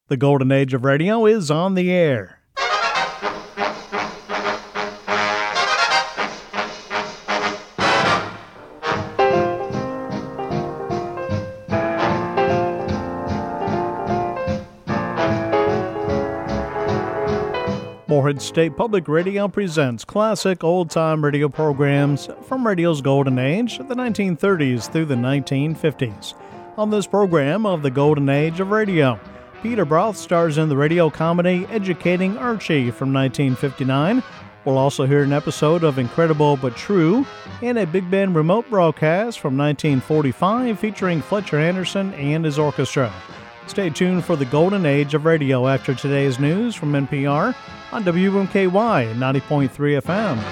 The golden age of radio is on the air. Morehead State Public Radio presents classic old-time radio programs from radio's golden age, the 1930s through the 1950s. On this program of the golden age of radio, Peter Broth stars in the radio comedy Educating Archie from 1959. We'll also hear an episode of Incredible But True and a big band remote broadcast from 1945 featuring Fletcher Henderson and his orchestra. Stay tuned for the golden age of radio after today's news from NPR on WMKY 90.3 FM.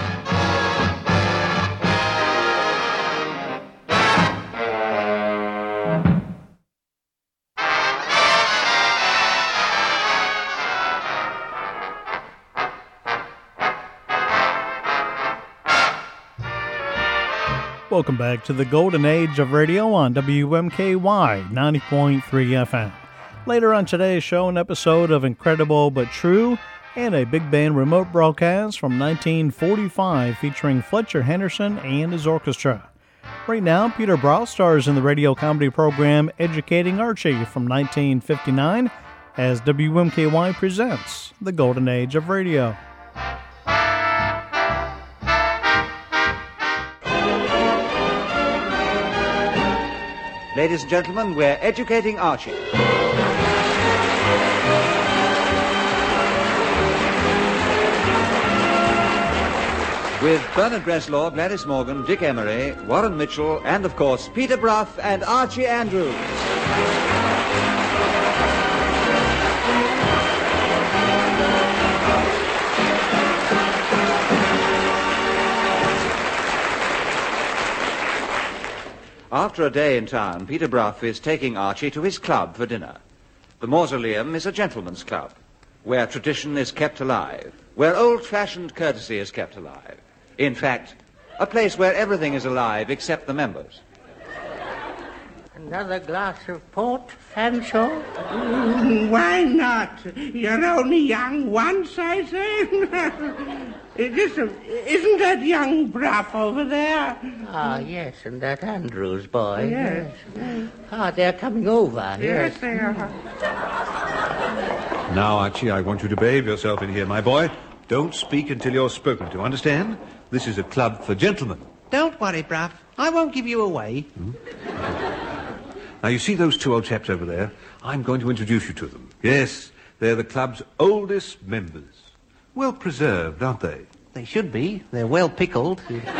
Welcome back to the golden age of radio on WMKY 90.3 FM. Later on today's show, an episode of Incredible But True and a big band remote broadcast from 1945 featuring Fletcher Henderson and his orchestra. Right now, Peter Broth stars in the radio comedy program Educating Archie from 1959 as WMKY presents the golden age of radio. Ladies and gentlemen, we're Educating Archie. With Bernard Bresslaw, Gladys Morgan, Dick Emery, Warren Mitchell, and of course, Peter Broth and Archie Andrews. After a day in town, Peter Broth is taking Archie to his club for dinner. The Mausoleum is a gentleman's club, where tradition is kept alive, where old-fashioned courtesy is kept alive. In fact, a place where everything is alive except the members. Another glass of port, Fanshawe? Why not? You're only young once, I say. Isn't that young Broth over there? Ah, yes, and that Andrews boy. Yes. Ah, they're coming over. Yes, they are. Now, Archie, I want you to behave yourself in here, my boy. Don't speak until you're spoken to, understand? This is a club for gentlemen. Don't worry, Broth. I won't give you away. Now, you see those two old chaps over there? I'm going to introduce you to them. Yes, they're the club's oldest members. Well preserved, aren't they? They should be. They're well pickled.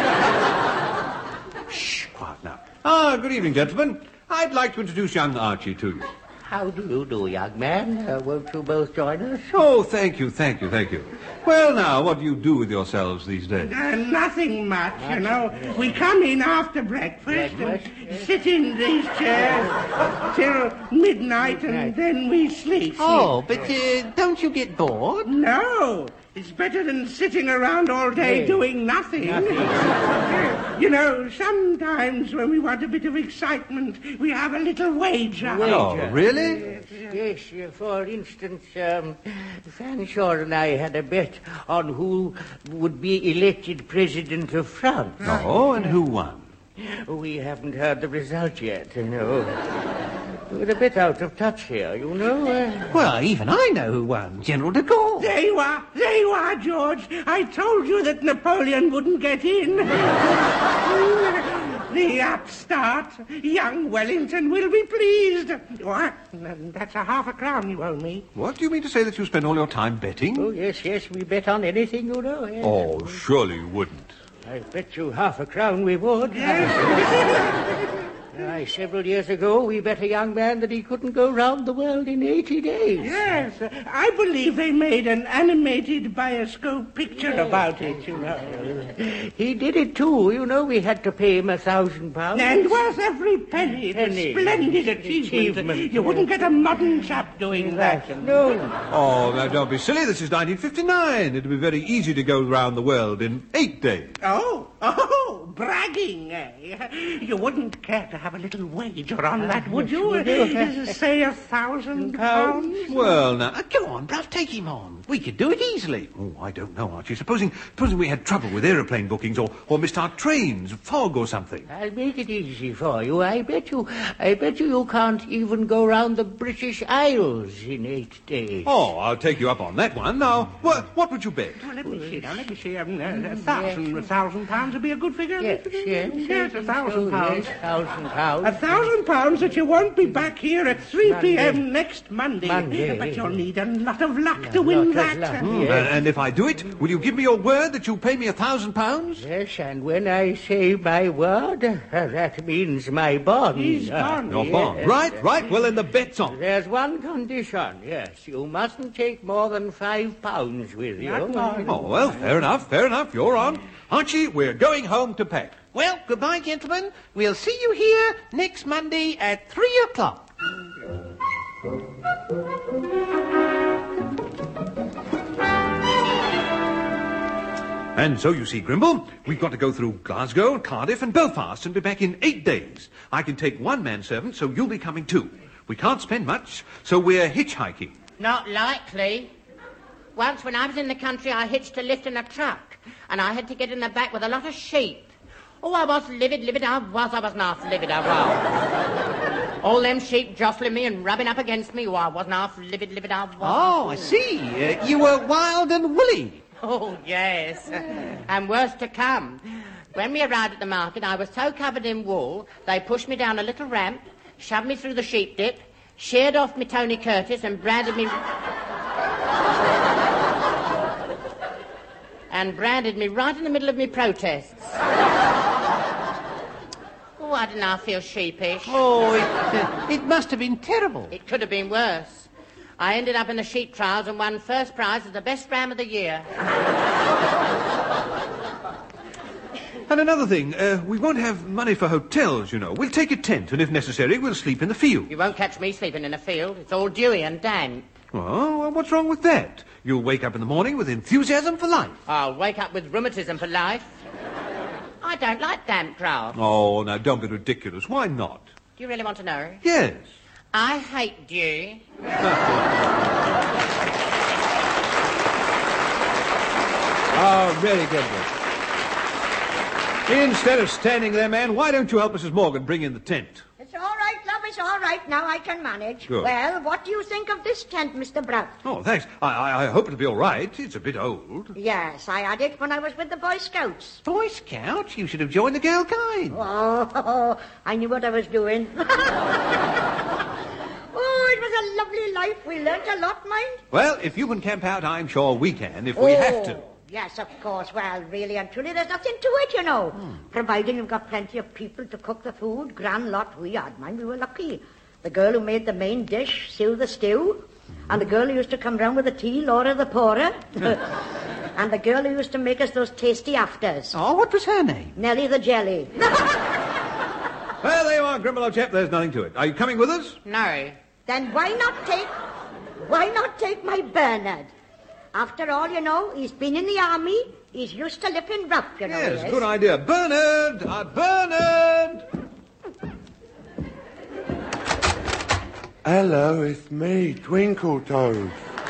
Shh, quiet now. Ah, good evening, gentlemen. I'd like to introduce young Archie to you. How do you do, young man? Won't you both join us? Oh, thank you. Well, now, what do you do with yourselves these days? Nothing much, you know. We come in after breakfast and sit in these chairs till midnight and then we sleep. Oh, but don't you get bored? No. It's better than sitting around all day doing nothing. You know, sometimes when we want a bit of excitement, we have a little wager. Oh, really? Yes, for instance, Fanshawe and I had a bet on who would be elected president of France. Oh, and who won? We haven't heard the result yet, you know. We're a bit out of touch here, you know. Well, even I know who won. General de Gaulle. There you are, George. I told you that Napoleon wouldn't get in. The upstart, young Wellington, will be pleased. What? That's a £0.50 you owe me. What do you mean to say that you spend all your time betting? Oh, yes, we bet on anything, you know. Yes. Oh, surely you wouldn't. I bet you £0.50 we would. Several years ago, we bet a young man that he couldn't go round the world in 80 days. Yes, I believe they made an animated bioscope picture about it, you know. He did it too, you know. We had to pay him £1,000. And worth every penny. It's a splendid achievement. You wouldn't get a modern chap doing that. No. Oh, now don't be silly. This is 1959. It'd be very easy to go round the world in 8 days. Oh, bragging, eh? You wouldn't care to have a little wager on that, would you? Say £1,000? Well, now, go on, bruv, take him on. We could do it easily. Oh, I don't know, Archie. Supposing we had trouble with aeroplane bookings or missed our trains, fog or something. I'll make it easy for you. I bet you you can't even go round the British Isles in 8 days. Oh, I'll take you up on that one. Now, what would you bet? Well, let me see. £1,000 would be a good figure. Yes, £1,000. £1,000. £1,000 that you won't be back here at 3 p.m. next Monday. But you'll need a lot of luck to win that. And if I do it, will you give me your word that you'll pay me £1,000? Yes, and when I say my word, that means my bond. He's gone. Your bond. Right. Well, then the bet's on. There's one condition, yes. You mustn't take more than £5 with you. Oh, well, fair enough. You're on. Archie, we're going home to pack. Well, goodbye, gentlemen. We'll see you here next Monday at 3 o'clock. And so, you see, Grimble, we've got to go through Glasgow, Cardiff and Belfast and be back in 8 days. I can take one manservant, so you'll be coming too. We can't spend much, so we're hitchhiking. Not likely. Once when I was in the country, I hitched a lift in a truck, and I had to get in the back with a lot of sheep. Oh, I was livid, I was half livid, I was. All them sheep jostling me and rubbing up against me. Oh, I wasn't half livid, I was. Oh, I see. You were wild and woolly. Oh, yes. And worse to come. When we arrived at the market, I was so covered in wool, they pushed me down a little ramp, shoved me through the sheep dip, sheared off me Tony Curtis and branded me... right in the middle of me protests. Oh, I don't know, I feel sheepish. Oh, it must have been terrible. It could have been worse. I ended up in the sheep trials and won first prize as the best ram of the year. And another thing, we won't have money for hotels, you know. We'll take a tent, and if necessary, we'll sleep in the field. You won't catch me sleeping in a field. It's all dewy and damp. Well, what's wrong with that? You'll wake up in the morning with enthusiasm for life. I'll wake up with rheumatism for life. I don't like damp grass. Oh, now, don't be ridiculous. Why not? Do you really want to know? Yes. I hate dew. Oh, really, Gilbert. Instead of standing there, man, why don't you help Mrs. Morgan bring in the tent? It's all right, love, it's all right. Now I can manage. Good. Well, what do you think of this tent, Mr. Brown? Oh, thanks. I hope it'll be all right. It's a bit old. Yes, I had it when I was with the Boy Scouts. Boy Scouts? You should have joined the Girl Guide. Oh, I knew what I was doing. Oh, it was a lovely life. We learnt a lot, mind. Well, if you can camp out, I'm sure we can, if we have to. Yes, of course. Well, really and truly, there's nothing to it, you know. Providing you've got plenty of people to cook the food. Grand lot we had, mind. We were lucky. The girl who made the main dish, Sue the stew. And the girl who used to come round with the tea, Laura the pourer. And the girl who used to make us those tasty afters. Oh, what was her name? Nellie the jelly. Well, there you are, Grimble, old chap. There's nothing to it. Are you coming with us? No. Then why not take my Bernard? After all, you know, he's been in the army. He's used to living rough, you know. Yes, good idea. Bernard! Bernard! Hello, it's me, Twinkletoes.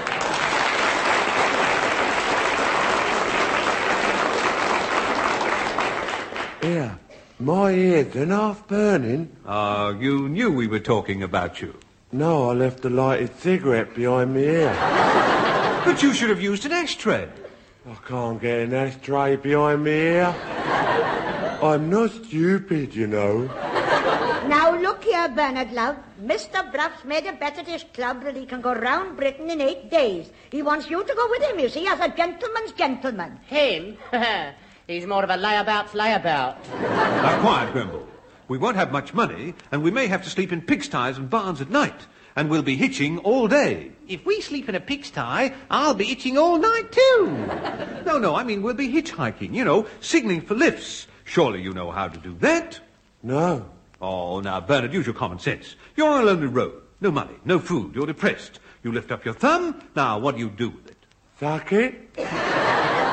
Here, my ears are half burning. You knew we were talking about you. No, I left a lighted cigarette behind me ear. But you should have used an ashtray. I can't get an ashtray behind me ear. I'm not stupid, you know. Now, look here, Bernard, love. Mr. Bruff's made a bet at his club that he can go round Britain in 8 days. He wants you to go with him, you see, as a gentleman's gentleman. Him? He's more of a layabout's layabout. Now, quiet, Grimble. We won't have much money, and we may have to sleep in pigsties and barns at night. And we'll be hitching all day. If we sleep in a pigsty, I'll be itching all night too. No, I mean we'll be hitchhiking, you know, signalling for lifts. Surely you know how to do that? No. Oh, now, Bernard, use your common sense. You're on a lonely road. No money, no food, you're depressed. You lift up your thumb. Now, what do you do with it? Suck it?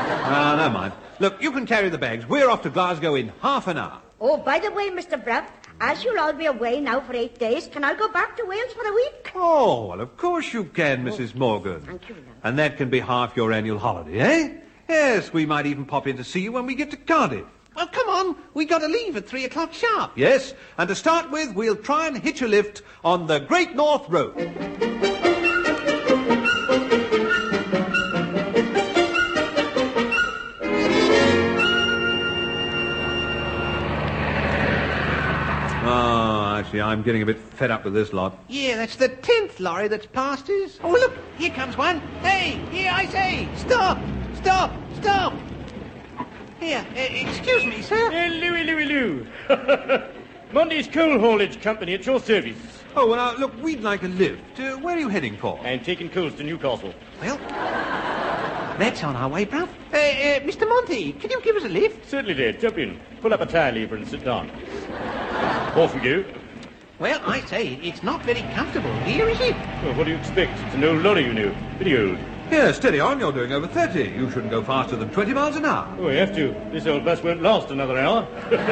Never mind. Look, you can carry the bags. We're off to Glasgow in half an hour. Oh, by the way, Mr. Bruff, As you'll all be away now for 8 days, can I go back to Wales for a week? Oh, well, of course you can, Mrs. Morgan. Thank you, love. And that can be half your annual holiday, eh? Yes, we might even pop in to see you when we get to Cardiff. Well, come on. We got to leave at 3 o'clock sharp. Yes, and to start with, we'll try and hitch a lift on the Great North Road. Actually, I'm getting a bit fed up with this lot. Yeah, that's the 10th lorry that's passed us. Oh, look, here comes one. Hey, here, I say, stop, stop, stop. Here, excuse me, sir. Hello. Monty's Coal Haulage Company at your service. Oh, well, now, look, we'd like a lift. Where are you heading for? I'm taking coals to Newcastle. Well, that's on our way, bruv. Mr. Monty, can you give us a lift? Certainly, Dad. Jump in. Pull up a tire lever and sit down. Off we go. Well, I say, it's not very comfortable here, is it? Well, what do you expect? It's an old lorry, you know. Pretty old. Here, steady on. You're doing over 30. You shouldn't go faster than 20 miles an hour. Oh, we have to. This old bus won't last another hour.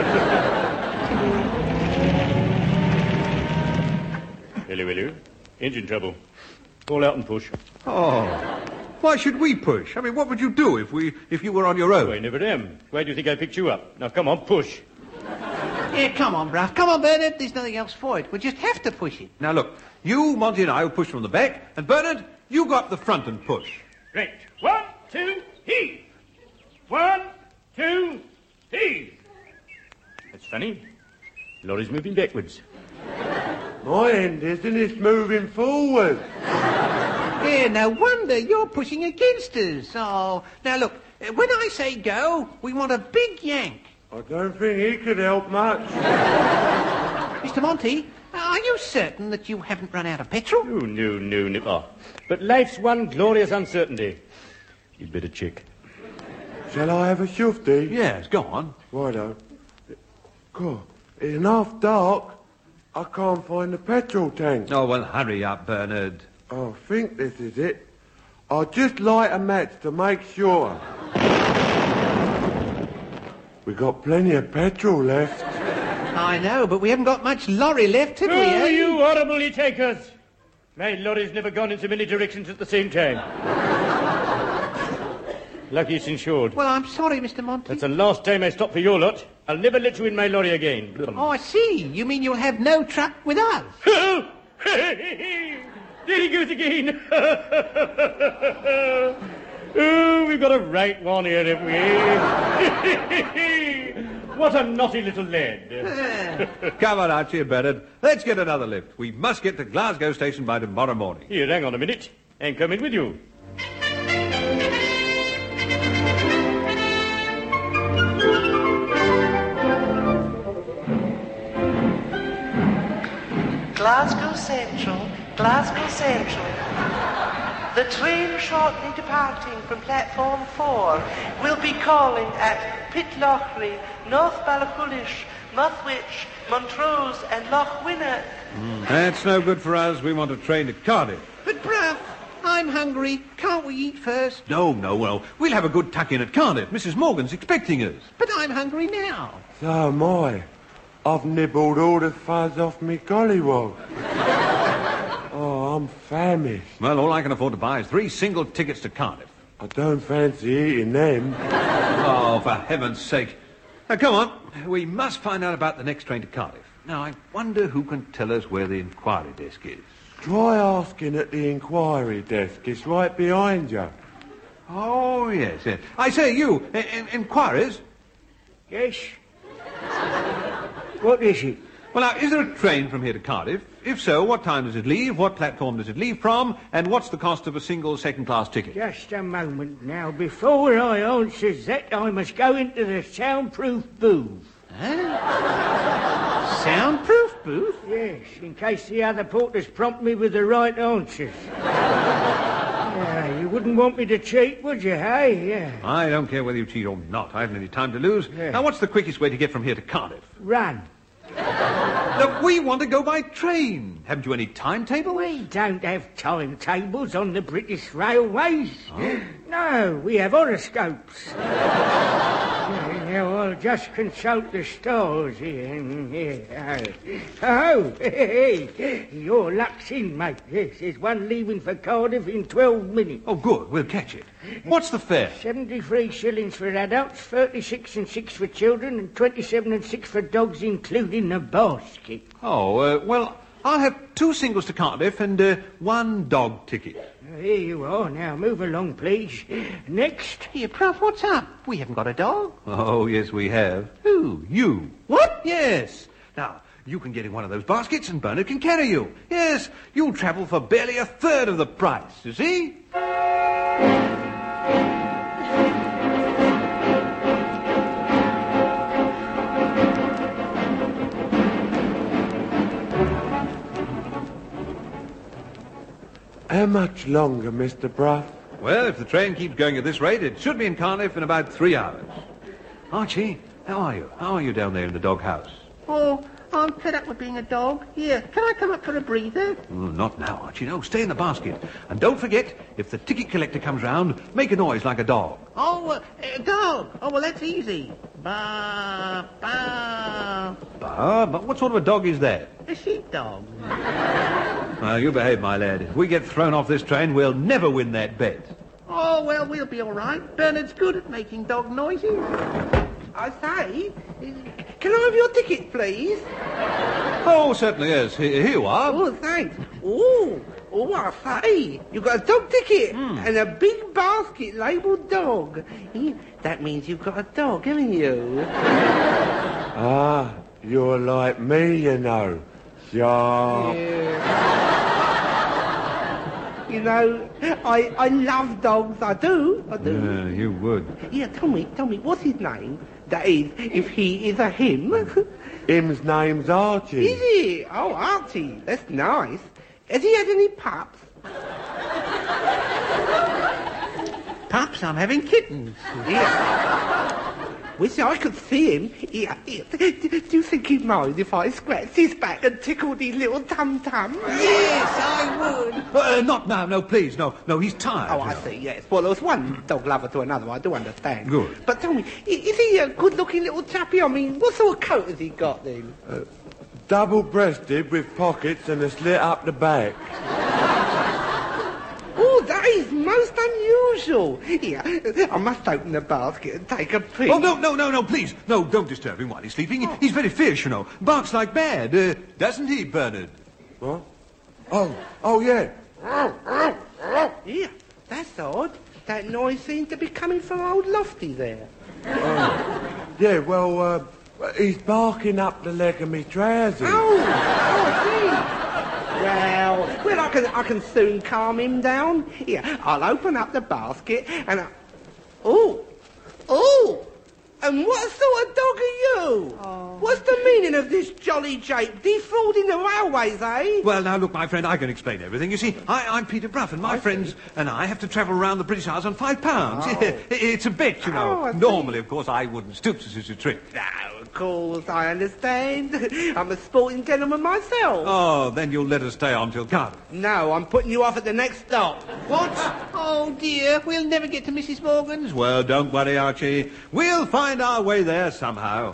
Hello. Engine trouble. All out and push. Oh. Why should we push? I mean, what would you do if you were on your own? Oh, I never am. Why do you think I picked you up? Now, come on, push. Yeah, come on, bruv. Come on, Bernard. There's nothing else for it. We'll just have to push it. Now, look. You, Monty, and I will push from the back. And, Bernard, you go up the front and push. Right. 1, 2, heave. 1, 2, heave. That's funny. Lorry's moving backwards. My end isn't, it's moving forward. Yeah, no wonder you're pushing against us. Oh, now look, when I say go, we want a big yank. I don't think he could help much. Mr. Monty, are you certain that you haven't run out of petrol? Oh, no. Oh, but life's one glorious uncertainty. You'd better check. Shall I have a shufty? Yes, go on. Righto. God, it's half dark. I can't find the petrol tank. Oh, well, hurry up, Bernard. I think this is it. I'll just light a match to make sure. We got plenty of petrol left. I know, but we haven't got much lorry left, have we, Oh, eh? you horrible takers! My lorry's never gone in so many directions at the same time. Lucky it's insured. Well, I'm sorry, Mr. Monty. That's the last time I stop for your lot. I'll never let you in my lorry again. Oh, I see. You mean you'll have no truck with us? There he goes again. Oh, we've got a right one here, haven't we? What a naughty little lad. Come on, Archie and Bernard. Let's get another lift. We must get to Glasgow station by tomorrow morning. Here, hang on a minute. I'm coming with you. Glasgow Central, Glasgow Central. The train shortly departing from platform 4 will be calling at Pitlochry, North Ballacoolish, Muthwich, Montrose and Loch Winner. That's no good for us. We want a train to Cardiff. But, bruv, I'm hungry. Can't we eat first? No, well, we'll have a good tuck-in at Cardiff. Mrs. Morgan's expecting us. But I'm hungry now. So am I. I've nibbled all the fuzz off me gollywog. Oh, I'm famished. Well, all I can afford to buy is 3 single tickets to Cardiff. I don't fancy eating them. Oh, for heaven's sake. Now, come on. We must find out about the next train to Cardiff. Now, I wonder who can tell us where the inquiry desk is. Try asking at the inquiry desk. It's right behind you. Oh, yes. I say, you, inquirers? Yes? What is it? Well, now, is there a train from here to Cardiff? If so, what time does it leave? What platform does it leave from? And what's the cost of a single second-class ticket? Just a moment now. Before I answer that, I must go into the soundproof booth. Huh? Soundproof booth? Yes, in case the other porters prompt me with the right answers. Yeah, you wouldn't want me to cheat, would you, hey? Yeah. I don't care whether you cheat or not. I haven't any time to lose. Yeah. Now, what's the quickest way to get from here to Cardiff? Run. Look, we want to go by train. Haven't you any timetable? We don't have timetables on the British Railways. Oh? No, we have horoscopes. Yeah, Yeah, well, just consult the stalls here. Oh, hey, your luck's in, mate. Yes, there's one leaving for Cardiff in 12 minutes. Oh, good. We'll catch it. What's the fare? 73 shillings for adults, 36 and 6 for children, and 27 and 6 for dogs, including the basket. Oh, well, I'll have 2 singles to Cardiff and 1 dog ticket. Here you are. Now, move along, please. Next. Here, Prof, what's up? We haven't got a dog. Oh, yes, we have. Who? You. What? Yes. Now, you can get in one of those baskets and Bernard can carry you. Yes, you'll travel for barely a third of the price, you see? How much longer, Mr. Bruff? Well, if the train keeps going at this rate, it should be in Cardiff in about 3 hours. Archie, how are you? How are you down there in the doghouse? Oh, I'm fed up with being a dog. Here, can I come up for a breather? Not now, Archie. No, stay in the basket. And don't forget, if the ticket collector comes round, make a noise like a dog. Oh, a dog. Oh, well, that's easy. Ba, ba. Bah, but what sort of a dog is that? A sheepdog. Well, you behave, my lad. If we get thrown off this train, we'll never win that bet. Oh, well, we'll be all right. Bernard's good at making dog noises. I say, can I have your ticket, please? Oh, certainly, yes. Here you are. Oh, thanks. Oh, I say, you've got a dog ticket and a big basket labelled dog. That means you've got a dog, haven't you? Ah, you're like me, you know. Sharp. Yeah. You know, I love dogs. I do. Yeah, you would. Yeah, tell me, what's his name? That is, if he is a him. Him's name's Archie. Is he? Oh, Archie. That's nice. Has he had any pups? Pups, I'm having kittens. Yeah. Wish I could see him. Yeah. Do you think he'd mind if I scratched his back and tickled his little tum-tum? Yes, I would. Not now, no, please, no, he's tired. Oh, I see, yes. Well, there was one dog lover to another, I do understand. Good. But tell me, is he a good-looking little chappie? I mean, what sort of coat has he got, then? Double-breasted with pockets and a slit up the back. Oh, that is most unusual. Here, I must open the basket and take a peek. Oh, no, please. No, don't disturb him while he's sleeping. Oh. He's very fierce, you know. Barks like mad, doesn't he, Bernard? What? Oh, yeah. Yeah, that's odd. That noise seems to be coming from old Lofty there. Yeah, well, he's barking up the leg of me trousers. Oh, gee. Well, I can soon calm him down. Here, I'll open up the basket and Oh! And what sort of dog are you? Oh. What's the meaning of this jolly jape defrauding the railways, eh? Well, now, look, my friend, I can explain everything. You see, I'm Peter Bruff, and my friends and I have to travel around the British Isles on £5. Oh. It's a bet, you know. Oh, normally, of course, I wouldn't stoop to such a trick. No, of course, I understand. I'm a sporting gentleman myself. Oh, then you'll let us stay on till Cardiff. No, I'm putting you off at the next stop. What? Oh, dear, we'll never get to Mrs. Morgan's. Well, don't worry, Archie. We'll find our way there somehow.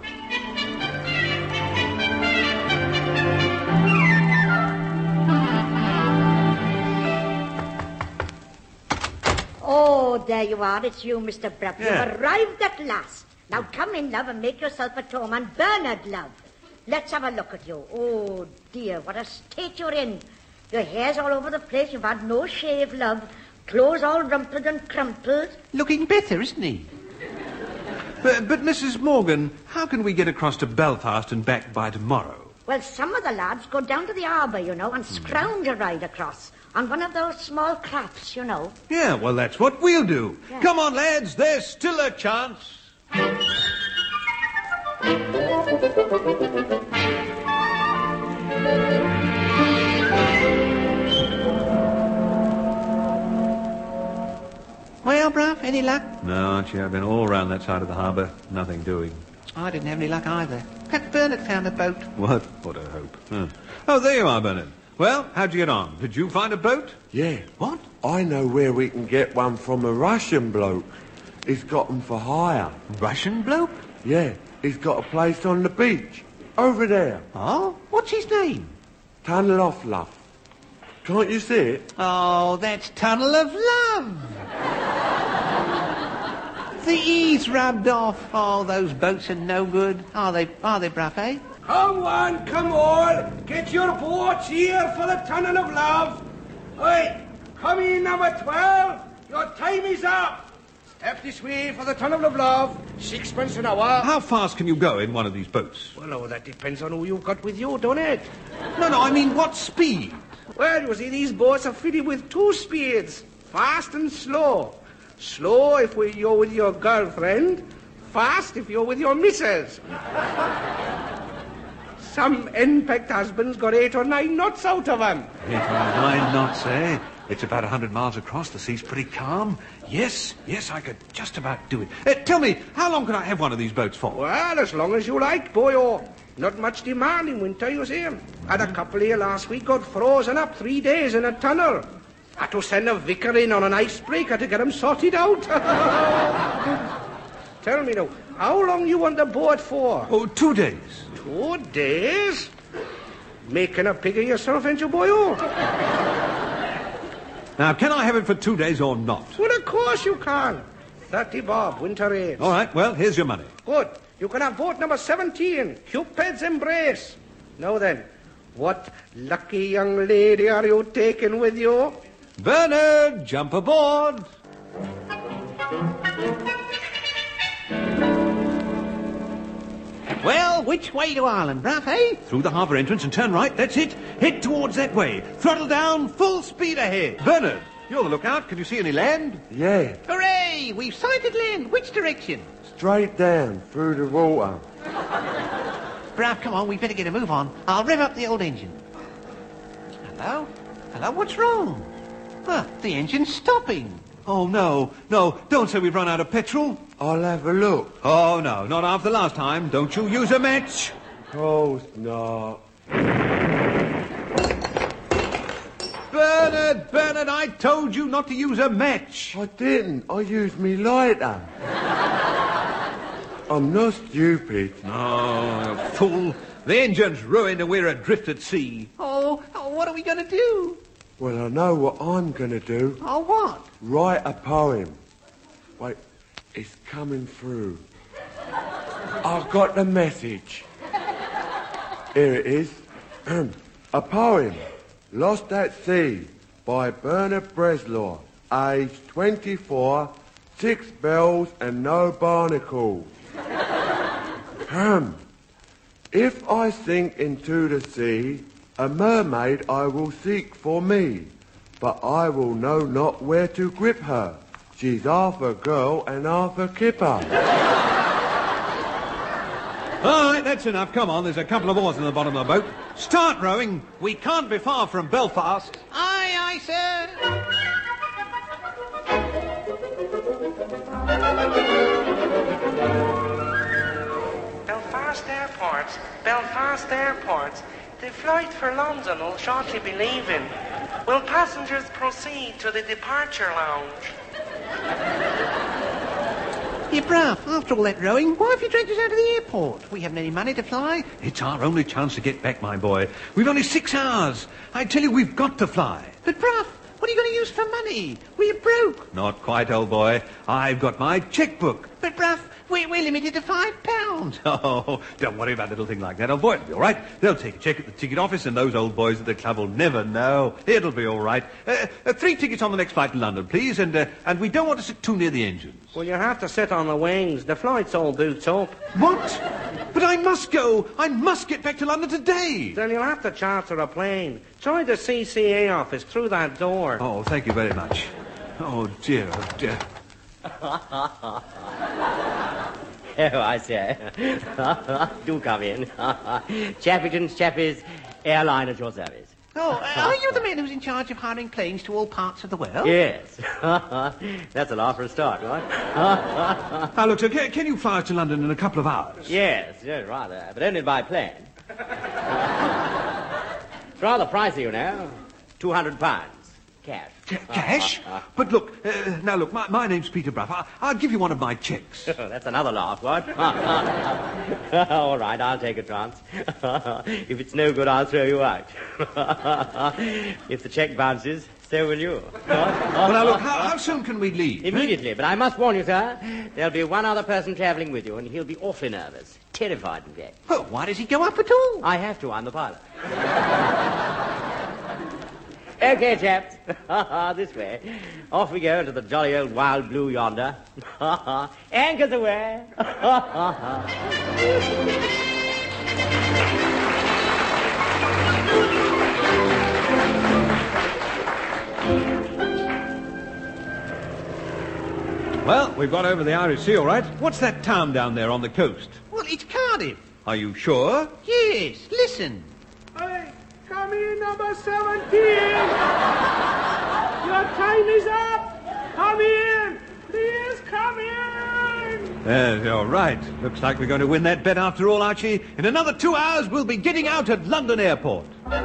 Oh, there you are. It's you, Mr. Bruff. Yeah. You've arrived at last. Now come in, love, and make yourself at home. And Bernard, love, let's have a look at you. Oh, dear, what a state you're in. Your hair's all over the place. You've had no shave, love. Clothes all rumpled and crumpled. Looking better, isn't he? But Mrs. Morgan, how can we get across to Belfast and back by tomorrow? Well, some of the lads go down to the harbour, you know, and scrounge a ride across on one of those small crafts, you know. Yeah, well, that's what we'll do. Yeah. Come on, lads, there's still a chance. Well, Bruff, any luck? No, Archie, I've been all round that side of the harbour. Nothing doing. I didn't have any luck either. Perhaps Bernard found a boat. What? What a hope. Huh. Oh, there you are, Bernard. Well, how'd you get on? Did you find a boat? Yeah. What? I know where we can get one from a Russian bloke. He's got them for hire. Russian bloke? Yeah, he's got a place on the beach. Over there. Oh? What's his name? Tunnel of Love. Can't you see it? Oh, that's Tunnel of Love. The E's rubbed off. Oh, those boats are no good. Are they, Bruff, eh? Come on. Get your boats here for the Tunnel of Love. Oi, come in, number 12. Your time is up. Step this way for the Tunnel of Love. 6 an hour. How fast can you go in one of these boats? Well, that depends on who you've got with you, don't it? No, I mean, what speed? Well, you see, these boats are fitted with 2 speeds. Fast and slow. Slow if you're with your girlfriend. Fast if you're with your missus. Some henpecked husband's got 8 or 9 knots out of them. 8 or 9 knots, eh? It's about 100 miles across. The sea's pretty calm. Yes, I could just about do it. Tell me, how long can I have one of these boats for? Well, as long as you like, boyo. Not much demand in winter, you see. Had a couple here last week got frozen up 3 days in a tunnel. Had to send a vicar in on an icebreaker to get them sorted out. Tell me now, how long you want the boat for? Oh, 2 days. 2 days? Making a pig of yourself, ain't you, boyo? Now, can I have it for 2 days or not? Well, of course you can. 30 bob, winter rates. All right, well, here's your money. Good. You can have boat number 17, Cupid's Embrace. Now then, what lucky young lady are you taking with you? Bernard, jump aboard. Well, which way to Ireland, Bruff, eh? Through the harbour entrance and turn right, that's it. Head towards that way. Throttle down, full speed ahead. Bernard, you're the lookout. Can you see any land? Yeah, Hooray! We've sighted land. Which direction? straight down through the water. Bruff, come on, we better get a move on. I'll rev up the old engine. Hello? What's wrong? The engine's stopping. Oh, no, don't say we've run out of petrol. I'll have a look. Oh, no, not after last time. Don't you use a match. Of course not. Bernard, I told you not to use a match. I didn't. I used me lighter. I'm not stupid. Oh, you fool. The engine's ruined and we're adrift at sea. Oh, what are we going to do? Well, I know what I'm going to do. Oh, what? Write a poem. Wait, it's coming through. I've got the message. Here it is. A poem. Lost at Sea by Bernard Bresslaw. Age 24, 6 bells and no barnacles. If I sink into the sea, a mermaid I will seek for me, but I will know not where to grip her. She's half a girl and half a kipper. All right, that's enough. Come on, there's a couple of oars in the bottom of the boat. Start rowing. We can't be far from Belfast. Aye, sir. Belfast Airport. The flight for London will shortly be leaving. Will passengers proceed to the departure lounge? Yeah, Bruff, after all that rowing, why have you dragged us out of the airport? We haven't any money to fly. It's our only chance to get back, my boy. We've only 6 hours. I tell you, we've got to fly. But, Bruff, what are you going to use for money? We're broke. Not quite, old boy. I've got my checkbook. But, Bruff, we're limited to £5. Oh, don't worry about a little thing like that, old boy. It'll be all right. They'll take a check at the ticket office, and those old boys at the club will never know. It'll be all right. 3 tickets on the next flight to London, please, and we don't want to sit too near the engines. Well, you have to sit on the wings. The flight's all booked up. What? But I must go. I must get back to London today. Then you'll have to charter a plane. Try the CCA office through that door. Oh, thank you very much. Oh, dear, oh, dear. Oh, I say. Do come in. Chappington's Chappies Airline at your service. Oh, are you the man who's in charge of hiring planes to all parts of the world? Yes. That's a laugh for a start, right? Now, look, sir, can you fly us to London in a couple of hours? Yes, rather. But only by plane. It's rather pricey, you know. £200. Cash. Cash? But look, now look, my name's Peter Bruff. I'll give you one of my checks. That's another laugh, what? All right, I'll take a chance. If it's no good, I'll throw you out. If the check bounces, so will you. Well, now look, how soon can we leave? Immediately, but I must warn you, sir, there'll be one other person travelling with you, and he'll be awfully nervous. Terrified, in fact. Well, why does he go up at all? I have to, I'm the pilot. Okay, chaps. This way. Off we go into the jolly old wild blue yonder. Anchors away. Well, we've got over the Irish Sea, all right. What's that town down there on the coast? Well, it's Cardiff. Are you sure? Yes, listen. Hey, come in, number 17. Your time is up. Come in. Please come in. All right. Looks like we're going to win that bet after all, Archie. In another 2 hours, we'll be getting out at London Airport.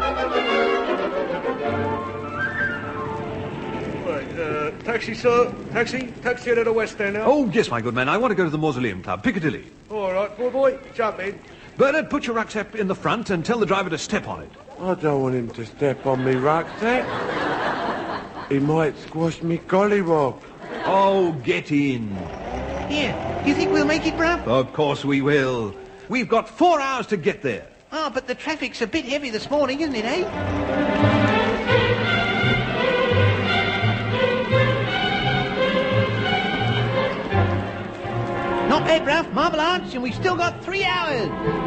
Taxi, sir. Taxi to the West End now. Oh, yes, my good man. I want to go to the Mausoleum Club, Piccadilly. All right, poor boy. Jump in. Bernard, put your rucksack in the front and tell the driver to step on it. I don't want him to step on me rucksack. He might squash me collywog. Oh, get in. Here, you think we'll make it, Bruff? Of course we will. We've got 4 hours to get there. Oh, but the traffic's a bit heavy this morning, isn't it, eh? Not bad, Bruff. Marble Arch, and we've still got 3 hours.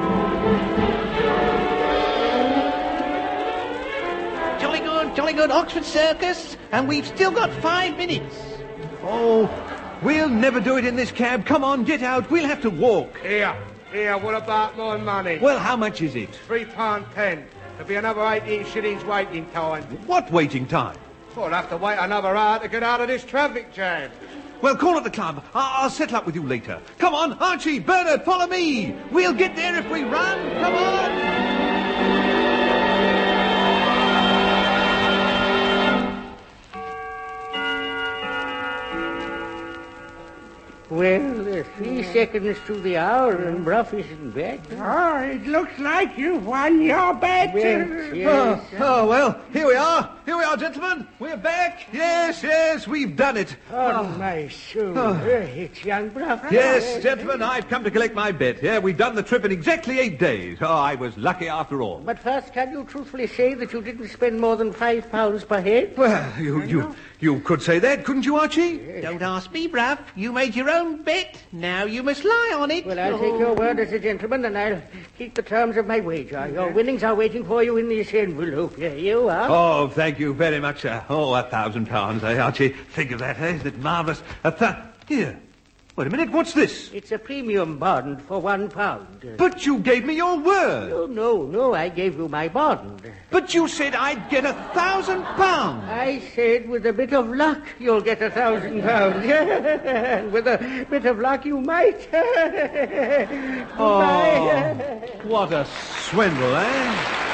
Jolly good. Oxford Circus, and we've still got 5 minutes. Oh, we'll never do it in this cab. Come on, get out. We'll have to walk. Here, what about my money? Well, how much is it? £3.10. There'll be another 18 shillings waiting time. What waiting time? Well, I'll have to wait another hour to get out of this traffic jam. Well, call at the club. I'll settle up with you later. Come on, Archie, Bernard, follow me. We'll get there if we run. Come on. Well, 3 seconds to the hour and Bruff isn't back. Oh, it looks like you've won your bet. Yes. Oh, well, here we are. Here we are, gentlemen. We're back. Yes, we've done it. Oh, my soul. It's young Bruff. Yes, gentlemen, I've come to collect my bet. Yeah, we've done the trip in exactly 8 days. Oh, I was lucky after all. But first, can you truthfully say that you didn't spend more than £5 per head? Well, you could say that, couldn't you, Archie? Don't ask me, Bruff. You made your own bet. Now you must lie on it. Well, I'll take your word as a gentleman, and I'll keep the terms of my wager. Your winnings are waiting for you in this envelope. Here you are. Oh, thank you very much, sir. Oh, £1,000, eh, Archie? Think of that, eh? Isn't it marvellous? Here. Wait a minute, what's this? It's a premium bond for £1. But you gave me your word. No, I gave you my bond. But you said I'd get £1,000. I said with a bit of luck you'll get £1,000. With a bit of luck you might. What a swindle, eh?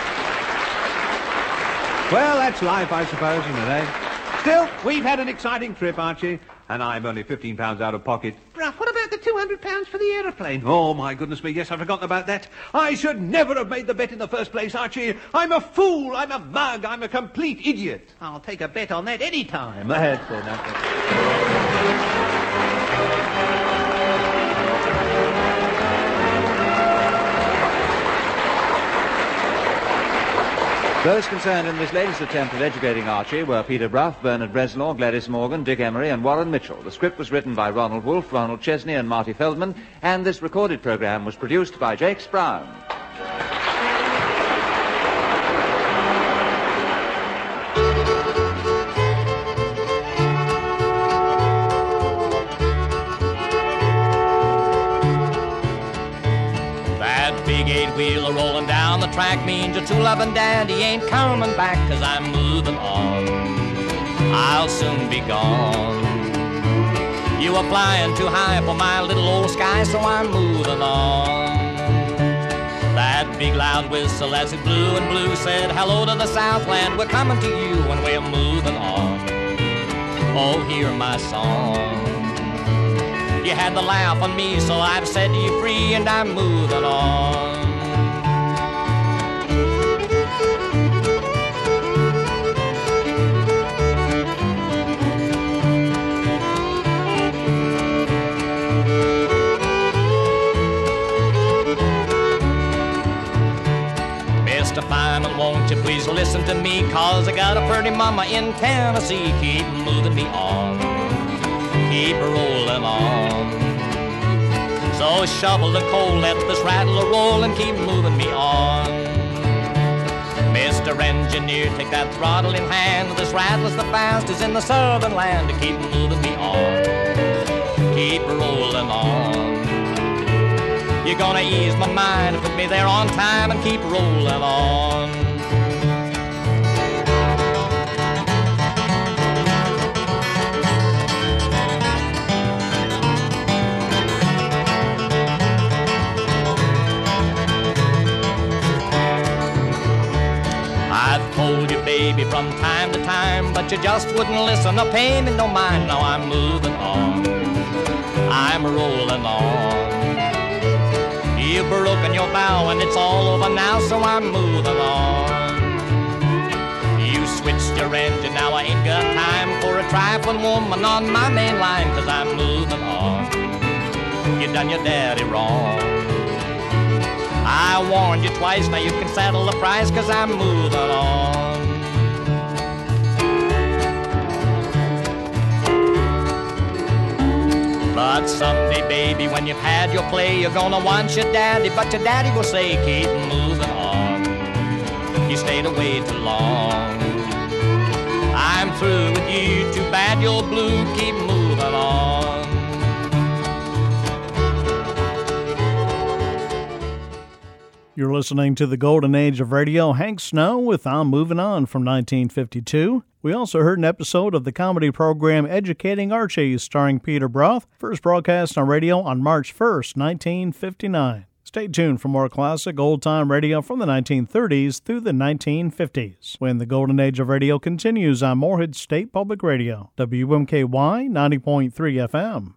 Well, that's life, I suppose, isn't it, eh? Still, we've had an exciting trip, Archie. And I'm only £15 out of pocket. Bruff, what about the £200 for the aeroplane? Oh, my goodness me, yes, I've forgotten about that. I should never have made the bet in the first place, Archie. I'm a fool, I'm a mug, I'm a complete idiot. I'll take a bet on that any time. That's enough. Those concerned in this latest attempt at educating Archie were Peter Bruff, Bernard Breslaw, Gladys Morgan, Dick Emery and Warren Mitchell. The script was written by Ronald Wolfe, Ronald Chesney and Marty Feldman, and this recorded program was produced by Jakes Brown. Big 8-wheeler rolling down the track means your true loving daddy ain't coming back, 'cause I'm moving on. I'll soon be gone. You are flying too high for my little old sky, so I'm moving on. That big loud whistle as it blew and blew said hello to the Southland. We're coming to you and we're moving on. all hear my song. You had the laugh on me, so I've set you free, and I'm moving on. Mr. Fireman, won't you please listen to me, 'cause I got a pretty mama in Tennessee. Keep moving me on, keep rolling on. So shovel the coal, let this rattle roll, and keep moving me on. Mr. Engineer, take that throttle in hand. This rattle's the fastest in the southern land. To keep moving me on, keep rolling on. You're gonna ease my mind, put me there on time, and keep rolling on. I've told you, baby, from time to time, but you just wouldn't listen or pay me no mind. Now I'm moving on, I'm rolling on. You've broken your vow and it's all over now, so I'm moving on. You switched your engine, now I ain't got time for a trifling woman on my main line, 'cause I'm moving on. You done your daddy wrong. I warned you twice, now you can settle the price, 'cause I'm moving on. But someday, baby, when you've had your play, you're gonna want your daddy, but your daddy will say, keep moving on. You stayed away too long. I'm through with you, too bad you're blue, keep moving on. You're listening to the golden age of radio, Hank Snow with I'm Moving On from 1952. We also heard an episode of the comedy program Educating Archie, starring Peter Broth, first broadcast on radio on March 1st, 1959. Stay tuned for more classic old-time radio from the 1930s through the 1950s, when the golden age of radio continues on Morehead State Public Radio, WMKY 90.3 FM.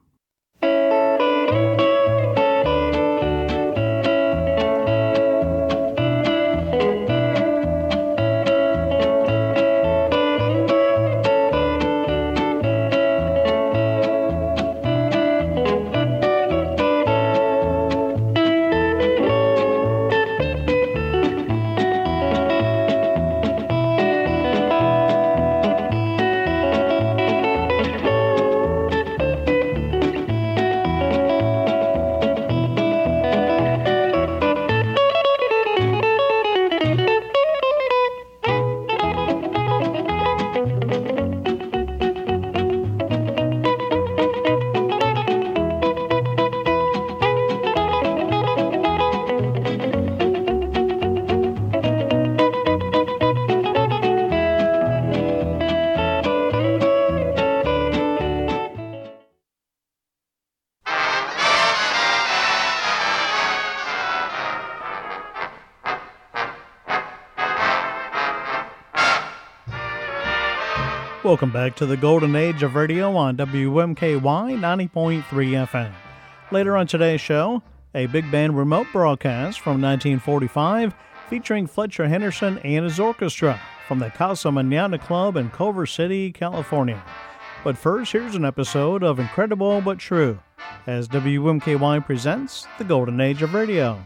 Welcome back to the golden age of radio on WMKY 90.3 FM. Later on today's show, a big band remote broadcast from 1945 featuring Fletcher Henderson and his orchestra from the Casa Mañana Club in Culver City, California. But first, here's an episode of Incredible But True, as WMKY presents the golden age of radio.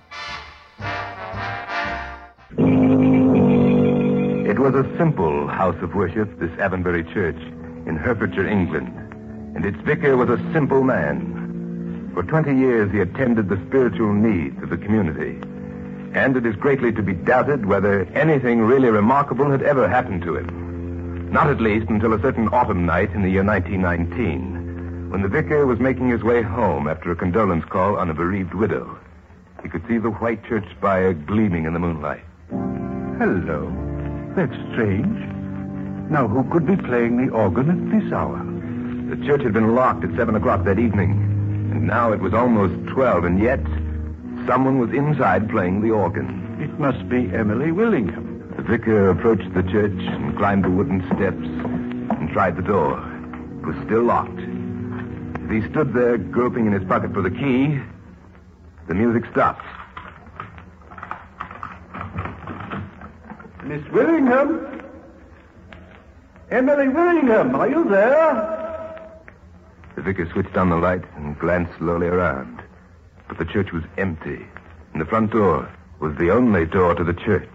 It was a simple house of worship, this Avonbury Church in Herefordshire, England, and its vicar was a simple man. For 20 years he attended the spiritual needs of the community, and it is greatly to be doubted whether anything really remarkable had ever happened to him. Not at least until a certain autumn night in the year 1919, when the vicar was making his way home after a condolence call on a bereaved widow. He could see the white church spire gleaming in the moonlight. Hello. That's strange. Now, who could be playing the organ at this hour? The church had been locked at 7 o'clock that evening, and now it was almost 12, and yet someone was inside playing the organ. It must be Emily Willingham. The vicar approached the church and climbed the wooden steps and tried the door. was still locked. As he stood there, groping in his pocket for the key, the music stopped. Miss Willingham? Emily Willingham, are you there? The vicar switched on the light and glanced slowly around. But the church was empty, and the front door was the only door to the church.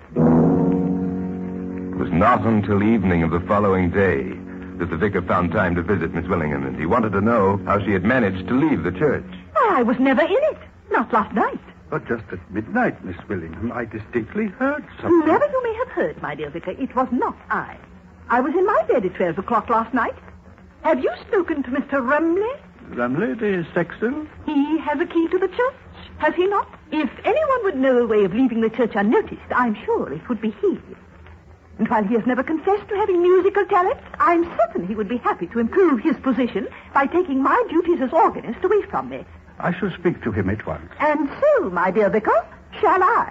It was not until evening of the following day that the vicar found time to visit Miss Willingham, and he wanted to know how she had managed to leave the church. I was never in it. Not last night. But just at midnight, Miss Willingham, I distinctly heard something. Whoever you may have heard, my dear vicar, it was not I. I was in my bed at 12 o'clock last night. Have you spoken to Mr. Rumley? Rumley, the sexton? He has a key to the church, has he not? If anyone would know a way of leaving the church unnoticed, I'm sure it would be he. And while he has never confessed to having musical talent, I'm certain he would be happy to improve his position by taking my duties as organist away from me. I shall speak to him at once. And so, my dear vicar, shall I?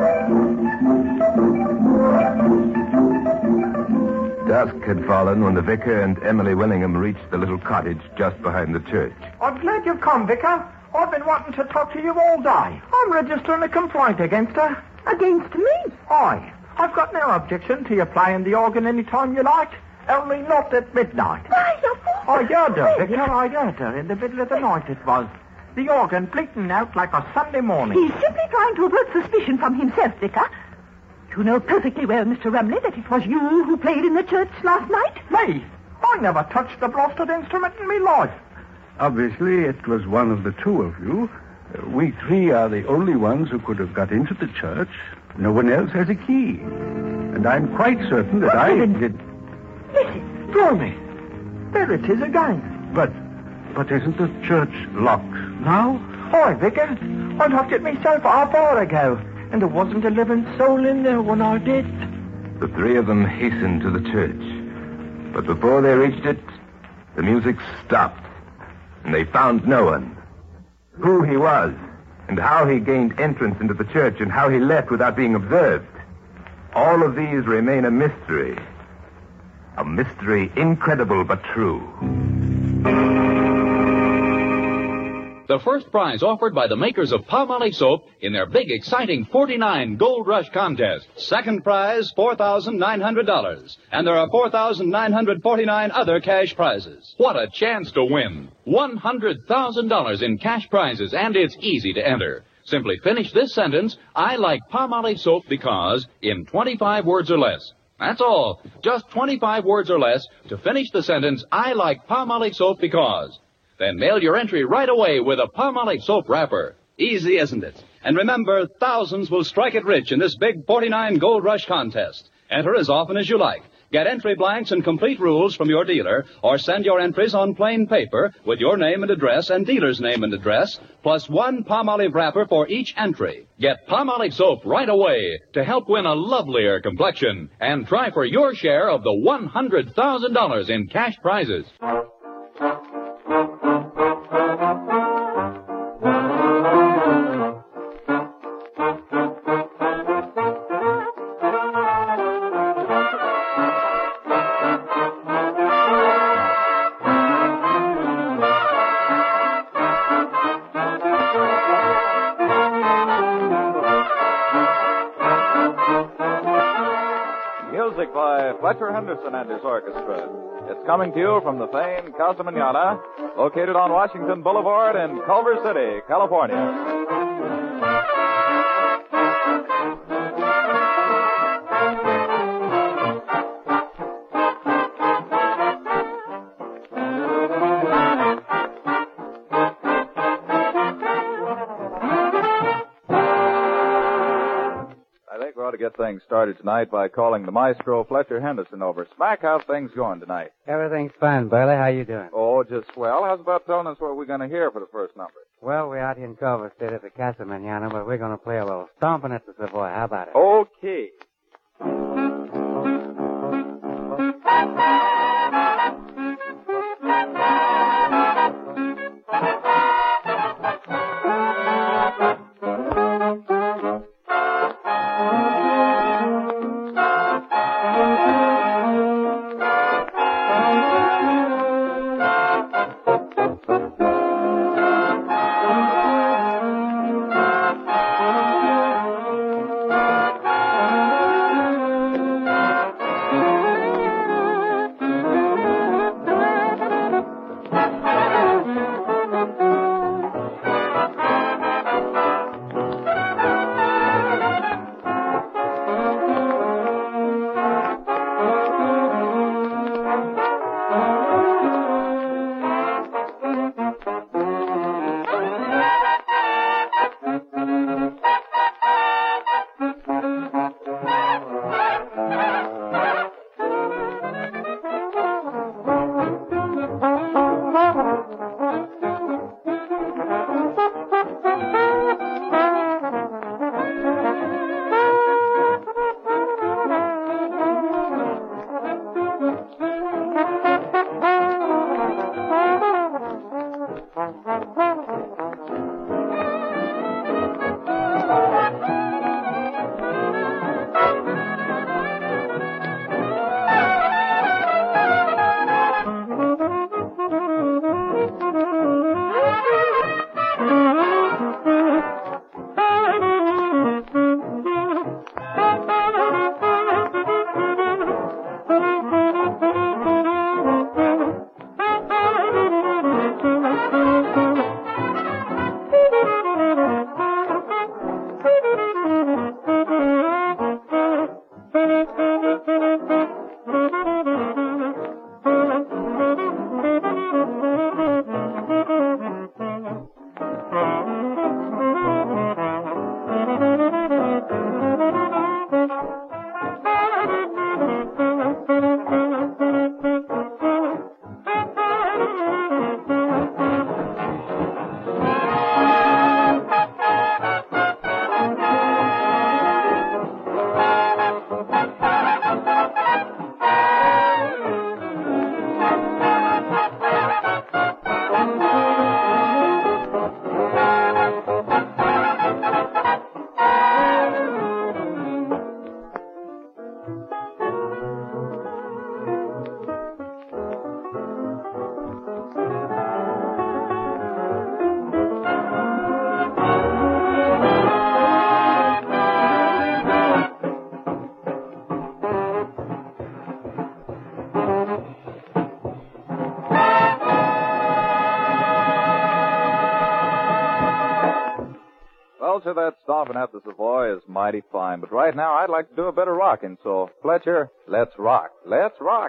Dusk had fallen when the vicar and Emily Willingham reached the little cottage just behind the church. I'm glad you've come, Vicar. I've been wanting to talk to you all day. I'm registering a complaint against her. Against me? Aye. I've got no objection to you playing the organ any time you like, only not at midnight. I heard her, Vicar. I heard her. In the middle of the night it was. The organ bleating out like a Sunday morning. He's simply trying to avert suspicion from himself, Vicar. You know perfectly well, Mr. Rumley, that it was you who played in the church last night. Me? I never touched the blasted instrument in my life. Obviously, it was one of the two of you. We three are the only ones who could have got into the church. No one else has a key. And I'm quite certain that I did... Listen, draw me. There it is again. But isn't the church locked now? Aye, Vicar. I locked it myself half hour ago. And there wasn't a living soul in there when I did. The three of them hastened to the church. But before they reached it, the music stopped, and they found no one. Who he was, and how he gained entrance into the church, and how he left without being observed. All of these remain a mystery. A mystery incredible but true. The first prize offered by the makers of Palmolive soap in their big, exciting 49 Gold Rush contest. Second prize, $4,900. And there are 4,949 other cash prizes. What a chance to win. $100,000 in cash prizes, and it's easy to enter. Simply finish this sentence, I like Palmolive soap because, in 25 words or less. That's all. Just 25 words or less to finish the sentence, I like Palmolive soap because. Then mail your entry right away with a Palmolive soap wrapper. Easy, isn't it? And remember, thousands will strike it rich in this big 49 Gold Rush contest. Enter as often as you like. Get entry blanks and complete rules from your dealer, or send your entries on plain paper with your name and address and dealer's name and address, plus one Palmolive wrapper for each entry. Get Palmolive soap right away to help win a lovelier complexion, and try for your share of the $100,000 in cash prizes. Music by Fletcher Henderson and his orchestra. It's coming to you from the famed Casa Manana, located on Washington Boulevard in Culver City, California. To get things started tonight by calling the maestro Fletcher Henderson over. Smack, how's things going tonight? Everything's fine, Burley. How you doing? Oh, just swell. How's about telling us what we're going to hear for the first number? Well, we're out here in Culver City at the Casa Manana, but we're going to play a little stomping at the Savoy. How about it? Okay. Bouncer, that stomping at the Savoy is mighty fine. But right now, I'd like to do a bit of rocking. So, Fletcher, let's rock. Let's rock.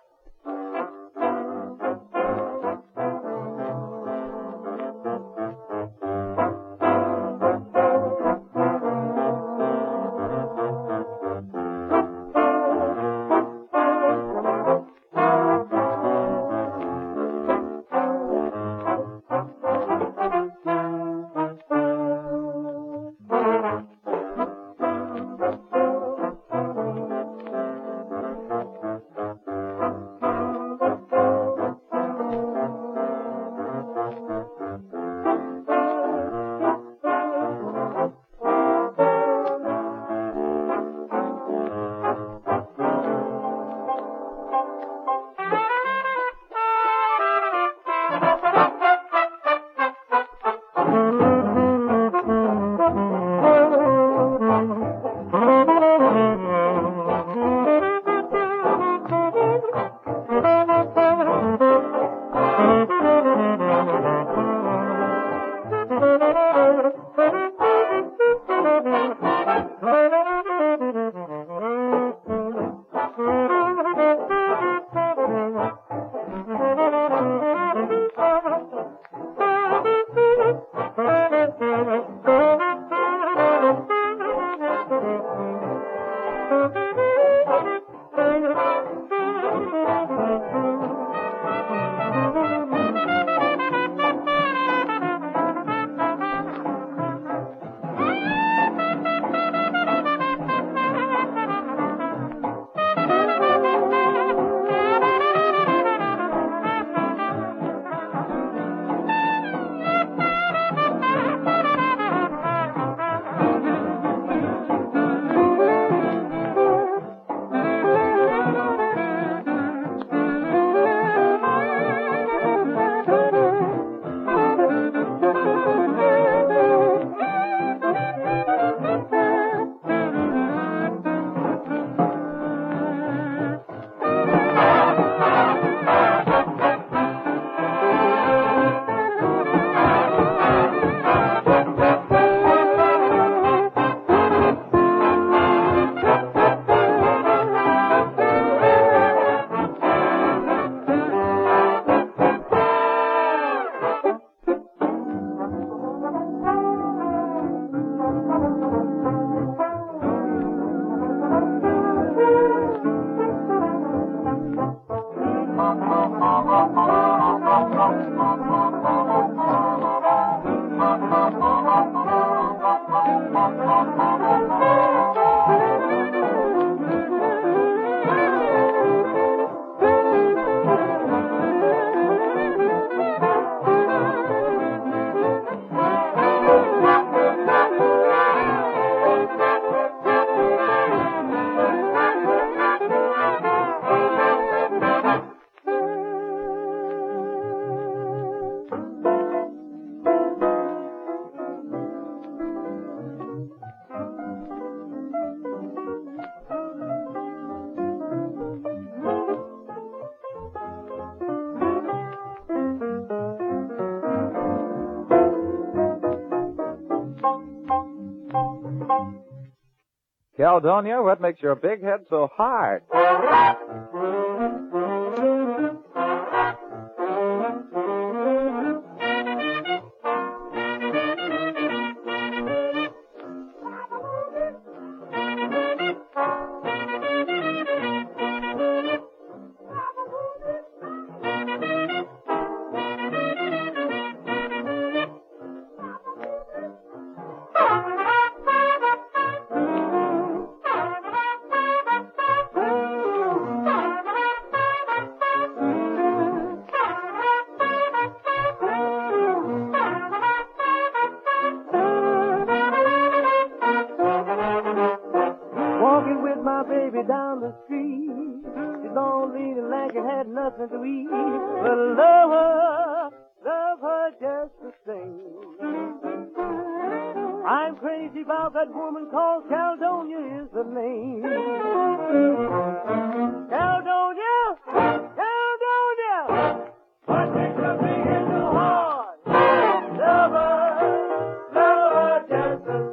Caledonia, what makes your big head so hard? Down the street, she's lonely and like it had nothing to eat, but love her just the same. I'm crazy about that woman called Caledonia is the name. Caledonia, Caledonia, what makes her big and so hard? Love her just the same.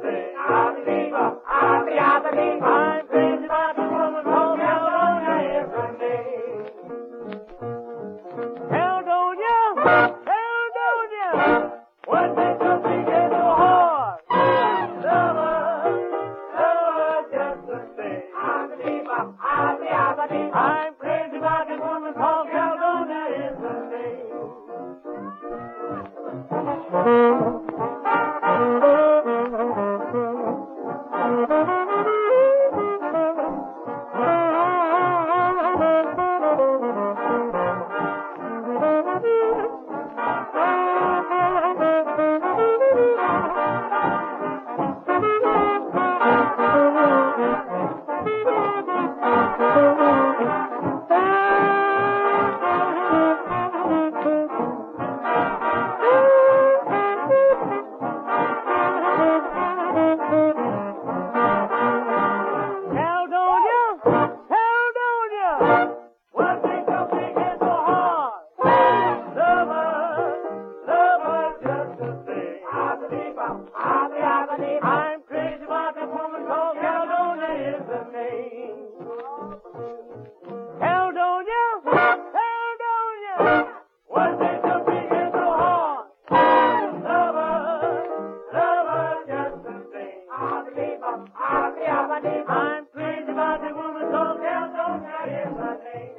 Caledonia, what makes us begin so hard? Lover, just the same. I'm crazy about this woman called Caledonia is the name. I'm crazy about this woman called Caledonia is the name. Caledonia, Caledonia, what makes you begin so hard? Lover, just the same. I'm crazy about this woman called Caledonia is the name.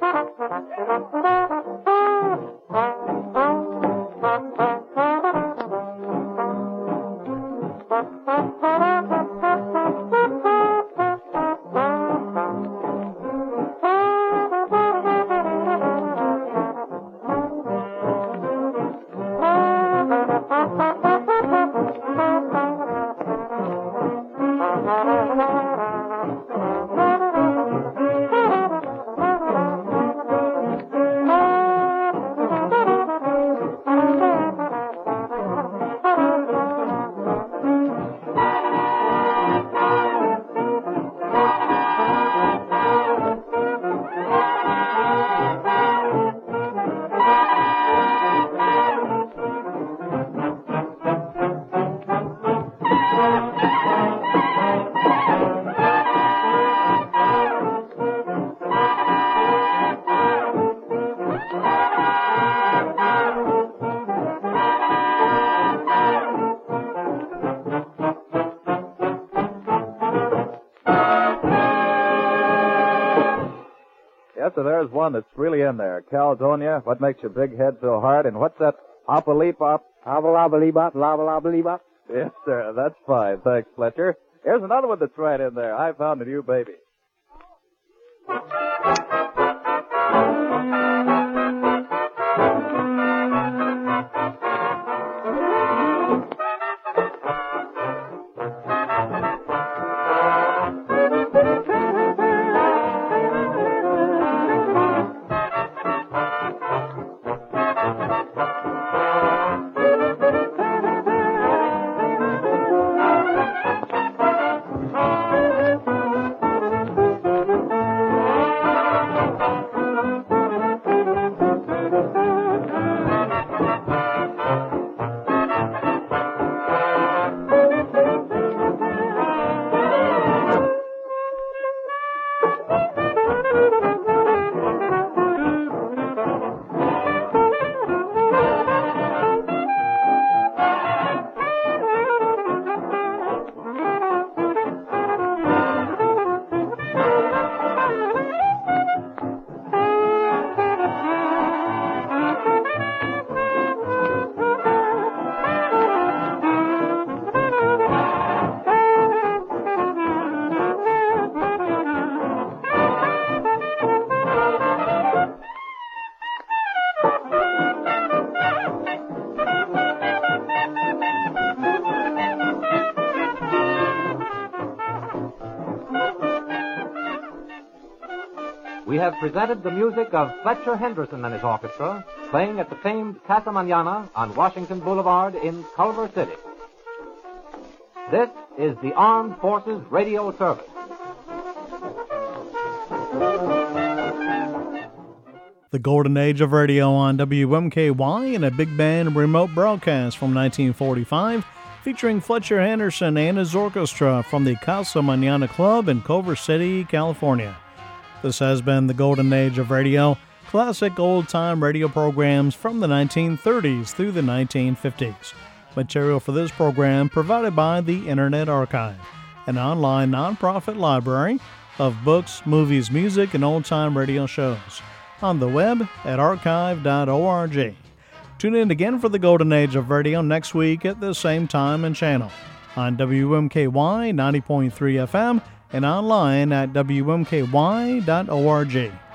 Yes, so there's one that's really in there. Caledonia, what makes your big head so hard? And what's that? Hop-a-leap-up? Hop-a-lop-a-leap-up, lop-a-lop-a-leap-up. Yes, sir. That's fine. Thanks, Fletcher. Here's another one that's right in there. I found a new baby. We have presented the music of Fletcher Henderson and his orchestra, playing at the famed Casa Manana on Washington Boulevard in Culver City. This is the Armed Forces Radio Service. The Golden Age of Radio on WMKY in a big band remote broadcast from 1945, featuring Fletcher Henderson and his orchestra from the Casa Manana Club in Culver City, California. This has been the Golden Age of Radio. classic old-time radio programs from the 1930s through the 1950s. Material for this program provided by the Internet Archive, an online nonprofit library of books, movies, music, and old-time radio shows. On the web at archive.org. Tune in again for the Golden Age of Radio next week at the same time and channel on WMKY 90.3 FM and online at WMKY.org.